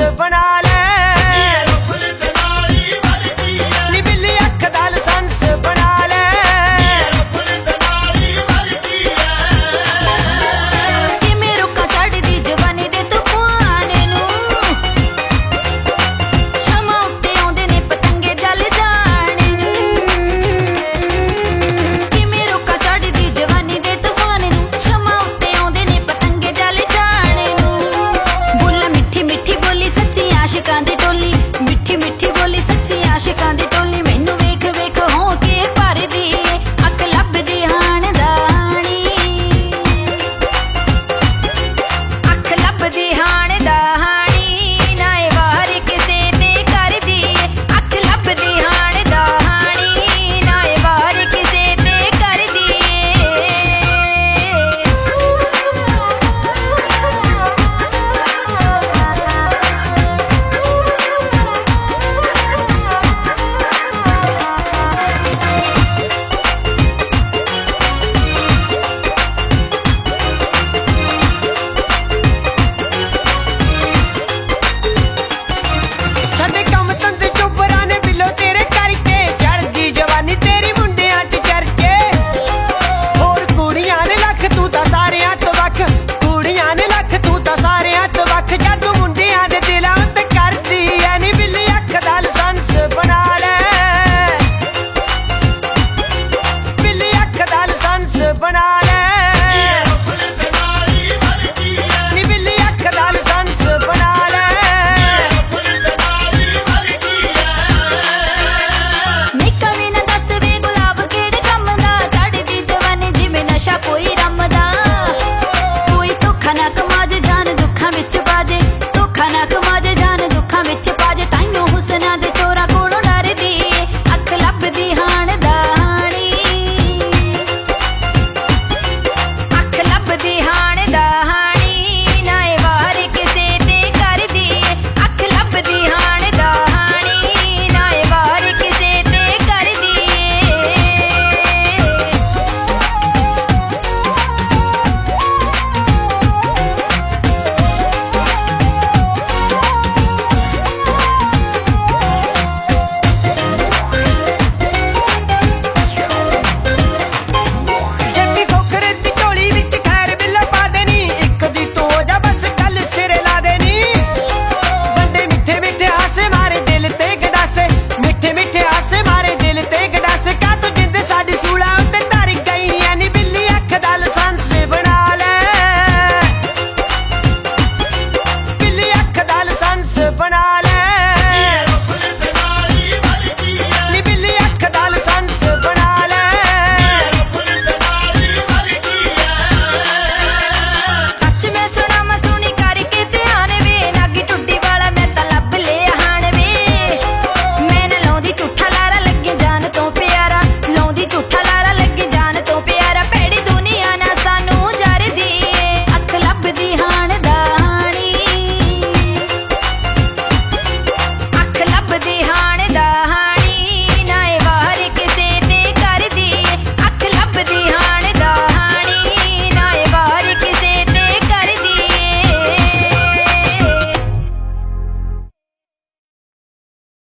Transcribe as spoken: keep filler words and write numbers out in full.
बना ले नी बिल्ली अख दा लाइसेंस बना ले किवें रोकां चढ़दी जवानी दे तूफान नूं शमां उत्ते आउंदे ने पतंगे जल जाने नूं किवें रोकां चढ़दी जवानी दे तूफान नूं शमां उत्ते आउंदे ने पतंगे जल जाने नूं बोला मिठी मिठी बोली सच्ची आशिकां दी टोली मिठी मिठी बोली सच्ची आशिकां दी टोली मैनू वेख वेख हो के भरदी अख लभदी हाण दा हाणी अख लभदी हाण दा हाणी नाए वार किसे ते करदी अख लभदी हाण दा हाणी नाए वार किसे ते करदी छड्डे कम तंद चोबरां ने बिल्लो तेरे करके चढ़दी जवानी तेरी मुंडियां च चर्चे होर कुड़ियां ने लख तू तां सारियां तो वख कुड़ियां ने लख तू तां सारियां तो वख जादू मुंडियां दे दिलां ते करदी ऐ नी बिल्ली अख दा लाइसेंस बना ले बिल्ली अख दा लाइसेंस बना ले नी बिल्ली अख दा लाइसेंस बना ले निक्का भी ना दस वे गुलाब केड़े कम दा चढ़दी जवानी जिवें नशा कोई रमदा कोई धोखा ना कमाजे जान दुखां विच पाजे धोखा ना कमाजे जान दुखां विच पाजे ताइयों हुसना दे चोरा कोलों डरदी अख लभदी हाण दा हाणी अख लभदी हाण दा हाणी नाए वार किसे ते करदी अख लभदी हाण दा हाणी नाए वार किसे ते करदी जट्टी खोखरे दी ढोली विच खैर बिल्लो पा देनी इक दी तो जा बस गल सिरे ला देनी बंदे मिठे मिठे हासे मारे दिल ते गडासे मिठे मिठे हासे मारे दिल ते गडासे का तू जिंद साडी सूला उत्ते तर गई ऐ नी बिल्ली अख दा लाइसेंस बना ले बिल्ली अख दा लाइसेंस बना